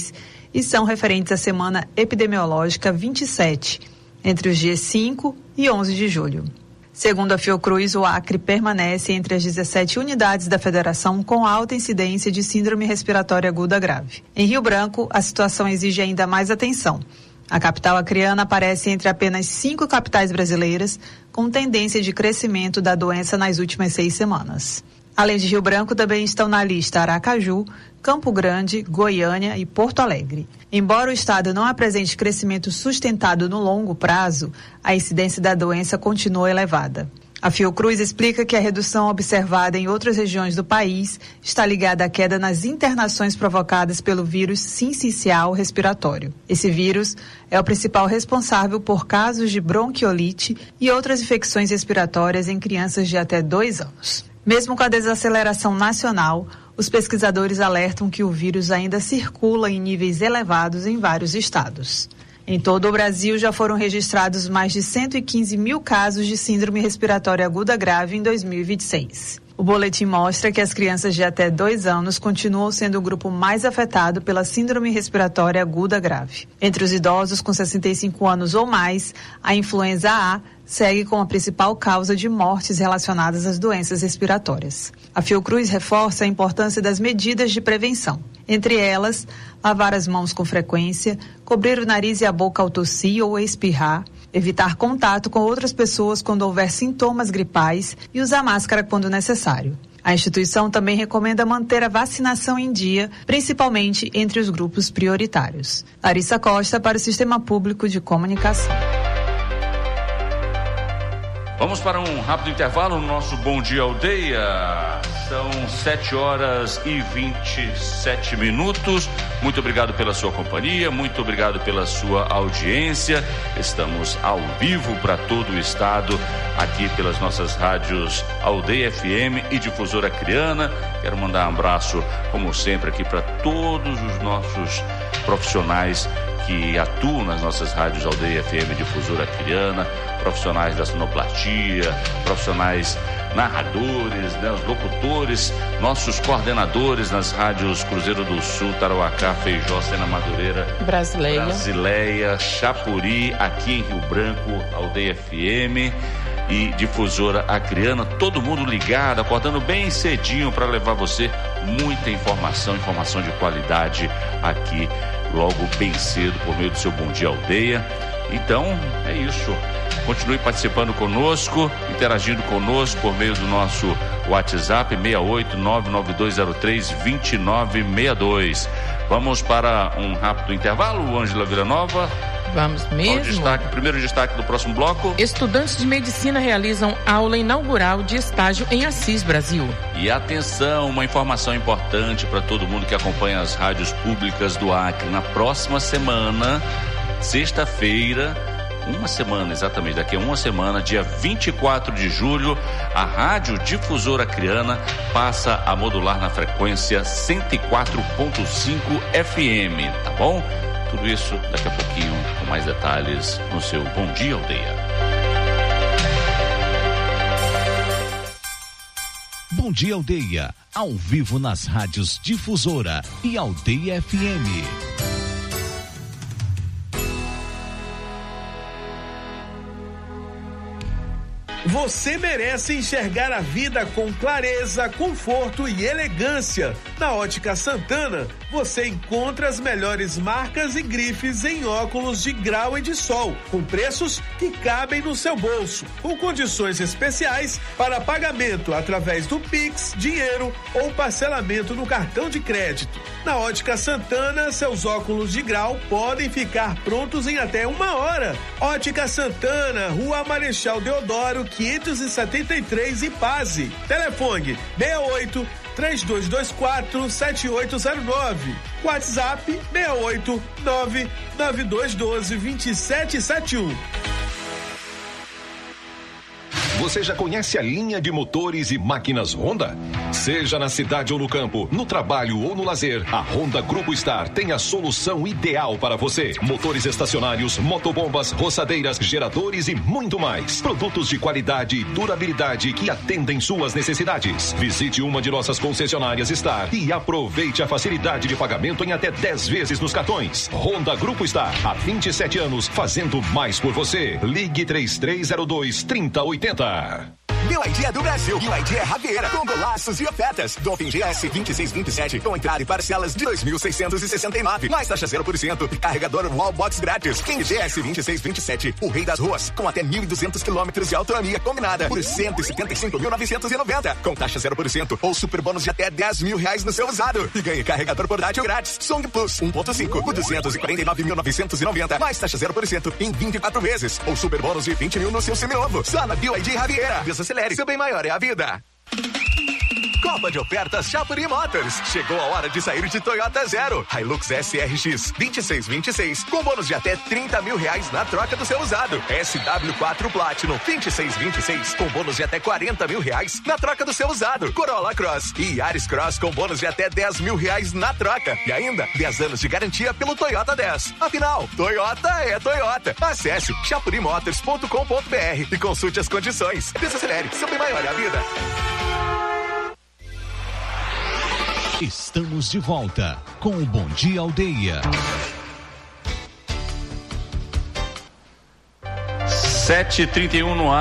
e são referentes à semana epidemiológica vinte e sete, entre os dias cinco e onze de julho. Segundo a Fiocruz, o Acre permanece entre as dezessete unidades da federação com alta incidência de síndrome respiratória aguda grave. Em Rio Branco, a situação exige ainda mais atenção. A capital acreana aparece entre apenas cinco capitais brasileiras, com tendência de crescimento da doença nas últimas seis semanas. Além de Rio Branco, também estão na lista Aracaju, Campo Grande, Goiânia e Porto Alegre. Embora o estado não apresente crescimento sustentado no longo prazo, a incidência da doença continua elevada. A Fiocruz explica que a redução observada em outras regiões do país está ligada à queda nas internações provocadas pelo vírus sincicial respiratório. Esse vírus é o principal responsável por casos de bronquiolite e outras infecções respiratórias em crianças de até dois anos. Mesmo com a desaceleração nacional, os pesquisadores alertam que o vírus ainda circula em níveis elevados em vários estados. Em todo o Brasil, já foram registrados mais de cento e quinze mil casos de síndrome respiratória aguda grave em dois mil e vinte e seis. O boletim mostra que as crianças de até dois anos continuam sendo o grupo mais afetado pela síndrome respiratória aguda grave. Entre os idosos com sessenta e cinco anos ou mais, a influenza A segue como a principal causa de mortes relacionadas às doenças respiratórias. A Fiocruz reforça a importância das medidas de prevenção. Entre elas, lavar as mãos com frequência, cobrir o nariz e a boca ao tossir ou espirrar, evitar contato com outras pessoas quando houver sintomas gripais e usar máscara quando necessário. A instituição também recomenda manter a vacinação em dia, principalmente entre os grupos prioritários. Larissa Costa para o Sistema Público de Comunicação. Vamos para um rápido intervalo no nosso Bom Dia Aldeia. São sete horas e vinte e sete minutos. Muito obrigado pela sua companhia, muito obrigado pela sua audiência. Estamos ao vivo para todo o estado, aqui pelas nossas rádios Aldeia F M e Difusora Acreana. Quero mandar um abraço, como sempre, aqui para todos os nossos profissionais que atuam nas nossas rádios Aldeia F M e Difusora Acreana, profissionais da sonoplastia, profissionais narradores, né, os locutores, nossos coordenadores nas rádios Cruzeiro do Sul, Tarauacá, Feijó, Sena Madureira, Brasileia, Brasileia, Chapuri, aqui em Rio Branco, Aldeia F M e Difusora Acreana, todo mundo ligado, acordando bem cedinho para levar você muita informação, informação de qualidade aqui logo bem cedo por meio do seu Bom Dia Aldeia. Então, é isso. Continue participando conosco, interagindo conosco por meio do nosso WhatsApp seis oito nove nove dois zero três dois nove seis dois. Vamos para um rápido intervalo, Ângela Vilanova. Vamos mesmo. O destaque, primeiro destaque do próximo bloco. Estudantes de medicina realizam aula inaugural de estágio em Assis, Brasil. E atenção, uma informação importante para todo mundo que acompanha as rádios públicas do Acre. Na próxima semana, sexta-feira, uma semana exatamente, daqui a uma semana, dia vinte e quatro de julho, a Rádio Difusora Acreana passa a modular na frequência cento e quatro ponto cinco F M, tá bom? Tudo isso daqui a pouquinho, com mais detalhes no seu Bom Dia Aldeia. Bom Dia Aldeia, ao vivo nas rádios Difusora e Aldeia F M. Você merece enxergar a vida com clareza, conforto e elegância. Na Ótica Santana, você encontra as melhores marcas e grifes em óculos de grau e de sol, com preços que cabem no seu bolso, com condições especiais para pagamento através do Pix, dinheiro ou parcelamento no cartão de crédito. Na Ótica Santana, seus óculos de grau podem ficar prontos em até uma hora. Ótica Santana, Rua Marechal Deodoro, quinhentos e setenta e três, Ipaze. Telefone seis oito três dois dois quatro sete oito zero nove. WhatsApp seis oito nove nove dois um dois dois sete sete um. Você já conhece a linha de motores e máquinas Honda? Seja na cidade ou no campo, no trabalho ou no lazer, a Honda Grupo Star tem a solução ideal para você. Motores estacionários, motobombas, roçadeiras, geradores e muito mais. Produtos de qualidade e durabilidade que atendem suas necessidades. Visite uma de nossas concessionárias Star e aproveite a facilidade de pagamento em até dez vezes nos cartões. Honda Grupo Star, há vinte e sete anos, fazendo mais por você. Ligue três três zero dois, três zero oito zero. B Y D é do Brasil, B Y D é Ravieira, com golaços e ofertas. Dolphin G S vinte e seis vinte e sete, com entrada e parcelas de dois mil seiscentos e sessenta e nove, mais taxa zero por cento e carregador Wallbox grátis. King G S vinte e seis vinte e sete, o rei das ruas, com até mil e duzentos quilômetros de autonomia combinada, por cento e setenta e cinco mil novecentos e noventa, com taxa zero por cento ou super bônus de até dez mil reais no seu usado. E ganhe carregador portátil grátis. Song Plus um ponto cinco, por duzentos e quarenta e nove mil novecentos e noventa, mais taxa zero por cento em vinte e quatro vezes, ou super bônus de vinte mil no seu seminovo. Só na B Y D Ravieira. Desacelere, seu bem maior é a vida. Copa de ofertas Chapuri Motors. Chegou a hora de sair de Toyota Zero. Hilux S R X vinte e seis vinte e seis, com bônus de até trinta mil reais na troca do seu usado. S W quatro Platinum vinte e seis vinte e seis, com bônus de até quarenta mil reais na troca do seu usado. Corolla Cross e Yaris Cross com bônus de até dez mil reais na troca. E ainda dez anos de garantia pelo Toyota dez. Afinal, Toyota é Toyota. Acesse chapuri motors ponto com ponto b r e consulte as condições. Desacelere, seu bem maior é a vida. Estamos de volta com o Bom Dia Aldeia. sete e trinta e um no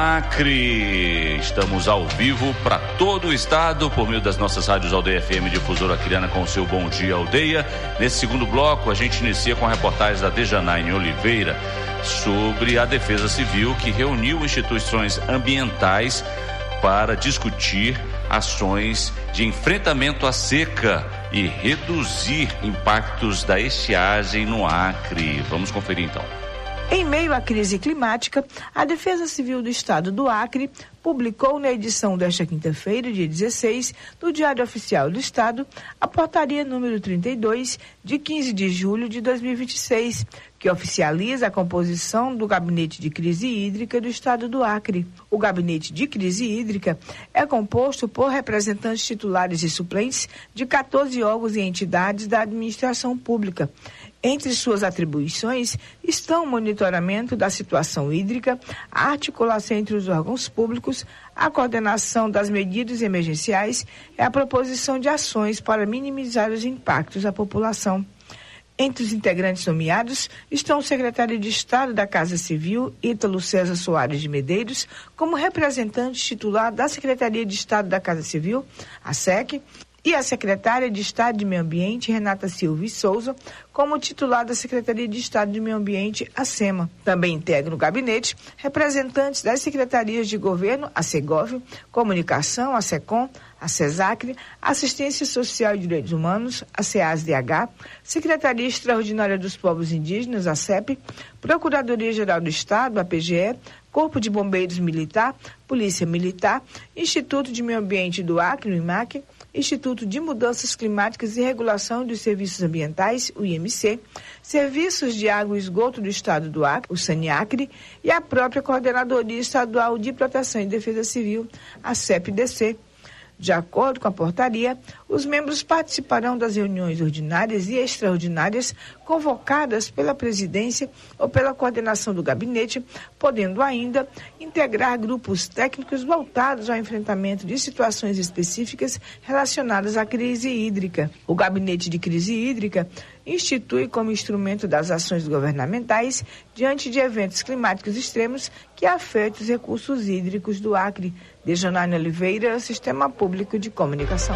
Acre. Estamos ao vivo para todo o estado por meio das nossas rádios Aldeia F M Difusora Acreana com o seu Bom Dia Aldeia. Nesse segundo bloco, a gente inicia com a reportagem da Dejanaine Oliveira sobre a Defesa Civil, que reuniu instituições ambientais para discutir ações de enfrentamento à seca e reduzir impactos da estiagem no Acre. Vamos conferir então. Em meio à crise climática, a Defesa Civil do Estado do Acre publicou na edição desta quinta-feira, dia dezesseis, do Diário Oficial do Estado, a portaria número trinta e dois, de quinze de julho de dois mil e vinte e seis, que oficializa a composição do Gabinete de Crise Hídrica do Estado do Acre. O Gabinete de Crise Hídrica é composto por representantes titulares e suplentes de quatorze órgãos e entidades da administração pública. Entre suas atribuições estão o monitoramento da situação hídrica, a articulação entre os órgãos públicos, a coordenação das medidas emergenciais e a proposição de ações para minimizar os impactos à população. Entre os integrantes nomeados estão o secretário de Estado da Casa Civil, Ítalo César Soares de Medeiros, como representante titular da Secretaria de Estado da Casa Civil, a S E C, e a secretária de Estado de Meio Ambiente, Renata Silva e Souza, como titular da Secretaria de Estado de Meio Ambiente, a SEMA. Também integram o gabinete representantes das secretarias de governo, a SEGOV, Comunicação, a SECOM, a CESACRE, Assistência Social e Direitos Humanos, a SEAS-D H, Secretaria Extraordinária dos Povos Indígenas, a C E P, Procuradoria-Geral do Estado, a P G E, Corpo de Bombeiros Militar, Polícia Militar, Instituto de Meio Ambiente do Acre, o IMAC, Instituto de Mudanças Climáticas e Regulação dos Serviços Ambientais, o I M C, Serviços de Água e Esgoto do Estado do Acre, o SANIACRE, e a própria Coordenadoria Estadual de Proteção e Defesa Civil, a C E P D C. De acordo com a portaria, os membros participarão das reuniões ordinárias e extraordinárias convocadas pela presidência ou pela coordenação do gabinete, podendo ainda integrar grupos técnicos voltados ao enfrentamento de situações específicas relacionadas à crise hídrica. O Gabinete de Crise Hídrica institui como instrumento das ações governamentais diante de eventos climáticos extremos que afetam os recursos hídricos do Acre. Dejanaine Oliveira, Sistema Público de Comunicação.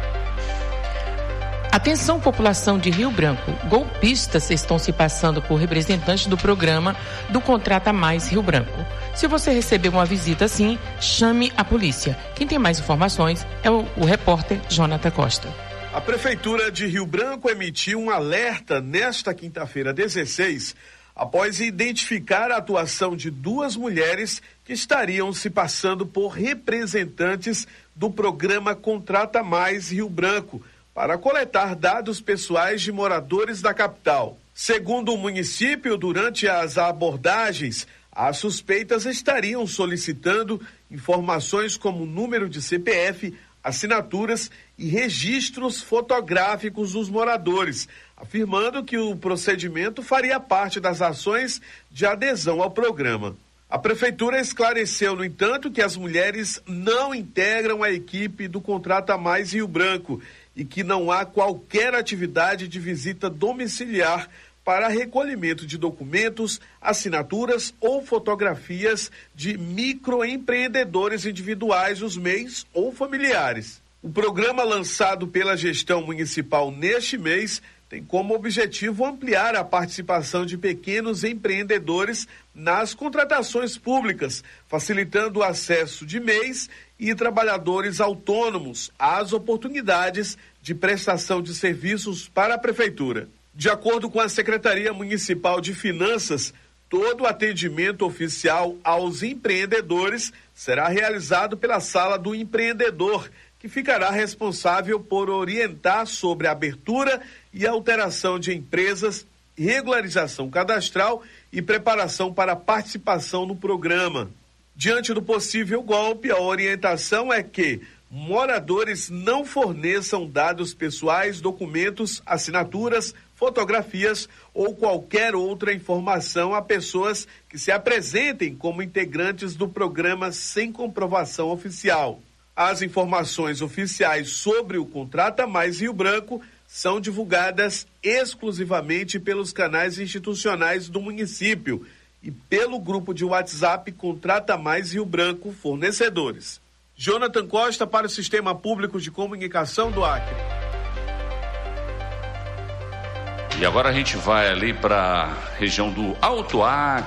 Atenção, população de Rio Branco. Golpistas estão se passando por representantes do programa do Contrata Mais Rio Branco. Se você receber uma visita assim, chame a polícia. Quem tem mais informações é o, o repórter Jonathan Costa. A Prefeitura de Rio Branco emitiu um alerta nesta quinta-feira, dezesseis, após identificar a atuação de duas mulheres que estariam se passando por representantes do programa Contrata Mais Rio Branco, para coletar dados pessoais de moradores da capital. Segundo o município, durante as abordagens, As suspeitas estariam solicitando informações como número de C P F, assinaturas e registros fotográficos dos moradores, afirmando que o procedimento faria parte das ações de adesão ao programa. A prefeitura esclareceu, no entanto, que as mulheres não integram a equipe do Contrata Mais Rio Branco e que não há qualquer atividade de visita domiciliar para recolhimento de documentos, assinaturas ou fotografias de microempreendedores individuais dos mês ou familiares. O programa lançado pela gestão municipal neste mês tem como objetivo ampliar a participação de pequenos empreendedores nas contratações públicas, facilitando o acesso de M E Is e trabalhadores autônomos às oportunidades de prestação de serviços para a prefeitura. De acordo com a Secretaria Municipal de Finanças, todo o atendimento oficial aos empreendedores será realizado pela Sala do Empreendedor, que ficará responsável por orientar sobre a abertura e alteração de empresas, regularização cadastral e preparação para a participação no programa. Diante do possível golpe, a orientação é que moradores não forneçam dados pessoais, documentos, assinaturas, fotografias ou qualquer outra informação a pessoas que se apresentem como integrantes do programa sem comprovação oficial. As informações oficiais sobre o Contrata Mais Rio Branco são divulgadas exclusivamente pelos canais institucionais do município e pelo grupo de WhatsApp Contrata Mais Rio Branco Fornecedores. Jonathan Costa para o Sistema Público de Comunicação do Acre. E agora a gente vai ali para a região do Alto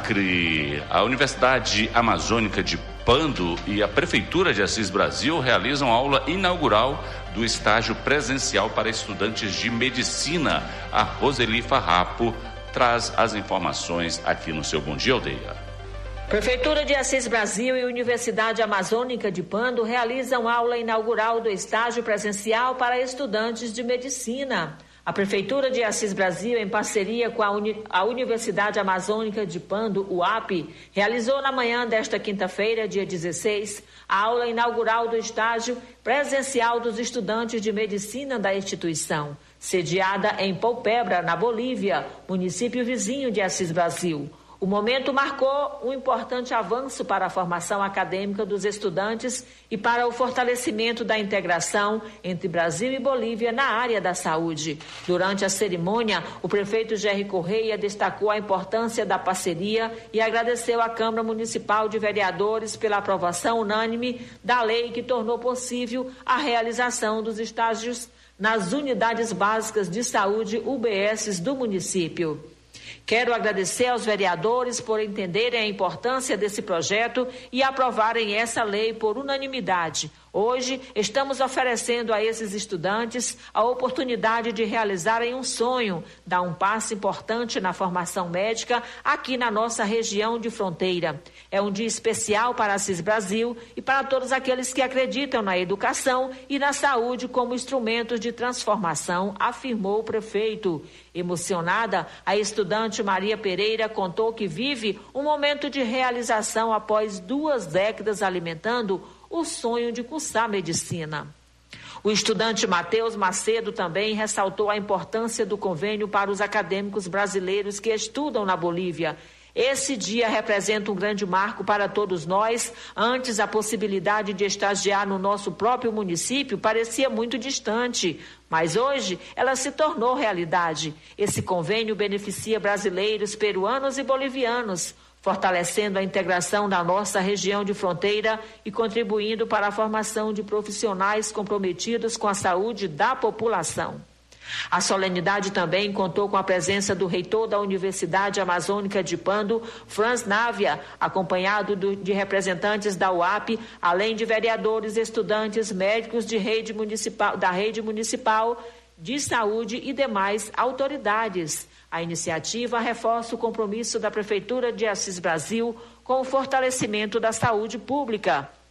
Acre. A Universidade Amazônica de Pando e a Prefeitura de Assis Brasil realizam aula inaugural do estágio presencial para estudantes de medicina. A Roseli Farrapo traz as informações aqui no seu Bom Dia Aldeia. Prefeitura de Assis Brasil e Universidade Amazônica de Pando realizam aula inaugural do estágio presencial para estudantes de medicina. A Prefeitura de Assis Brasil, em parceria com a, Uni- a Universidade Amazônica de Pando, U A P, realizou na manhã desta quinta-feira, dia dezesseis, a aula inaugural do estágio presencial dos estudantes de medicina da instituição, sediada em Paupebra, na Bolívia, município vizinho de Assis Brasil. O momento marcou um importante avanço para a formação acadêmica dos estudantes e para o fortalecimento da integração entre Brasil e Bolívia na área da saúde. Durante a cerimônia, o prefeito Jerry Correia destacou a importância da parceria e agradeceu à Câmara Municipal de Vereadores pela aprovação unânime da lei que tornou possível a realização dos estágios nas unidades básicas de saúde U B S do município. Quero agradecer aos vereadores por entenderem a importância desse projeto e aprovarem essa lei por unanimidade. Hoje, estamos oferecendo a esses estudantes a oportunidade de realizarem um sonho, dar um passo importante na formação médica aqui na nossa região de fronteira. É um dia especial para Assis Brasil e para todos aqueles que acreditam na educação e na saúde como instrumentos de transformação, afirmou o prefeito. Emocionada, a estudante Maria Pereira contou que vive um momento de realização após duas décadas alimentando o sonho de cursar medicina. O estudante Matheus Macedo também ressaltou a importância do convênio para os acadêmicos brasileiros que estudam na Bolívia. Esse dia representa um grande marco para todos nós. Antes, a possibilidade de estagiar no nosso próprio município parecia muito distante, mas hoje ela se tornou realidade. Esse convênio beneficia brasileiros, peruanos e bolivianos, fortalecendo a integração da nossa região de fronteira e contribuindo para a formação de profissionais comprometidos com a saúde da população. A solenidade também contou com a presença do reitor da Universidade Amazônica de Pando, Franz Návia, acompanhado do, de representantes da U A P, além de vereadores, estudantes, médicos de rede municipal, da rede municipal de saúde e demais autoridades. A iniciativa reforça o compromisso da Prefeitura de Assis Brasil com o fortalecimento da saúde pública.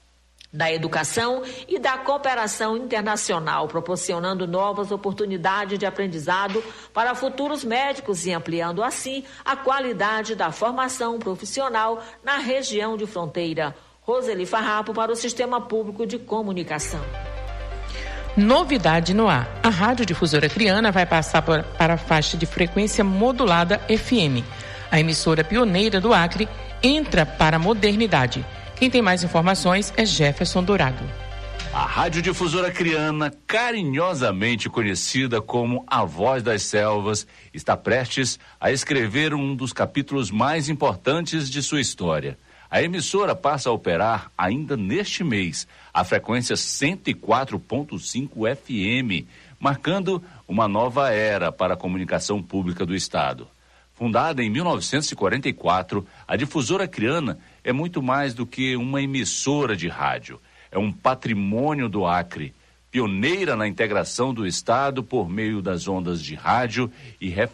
da educação e da cooperação internacional, proporcionando novas oportunidades de aprendizado para futuros médicos e ampliando assim a qualidade da formação profissional na região de fronteira. Roseli Farrapo para o Sistema Público de Comunicação. Novidade no ar. A Rádio Difusora Acreana vai passar por, para a faixa de frequência modulada F M. A emissora pioneira do Acre entra para a modernidade. Quem tem mais informações é Jefferson Dourado. A Rádio Difusora Acreana, carinhosamente conhecida como a Voz das Selvas, está prestes a escrever um dos capítulos mais importantes de sua história. A emissora passa a operar ainda neste mês a frequência cento e quatro ponto cinco F M, marcando uma nova era para a comunicação pública do Estado. Fundada em mil novecentos e quarenta e quatro, a Difusora Acreana é muito mais do que uma emissora de rádio. É um patrimônio do Acre, pioneira na integração do Estado por meio das ondas de rádio e referência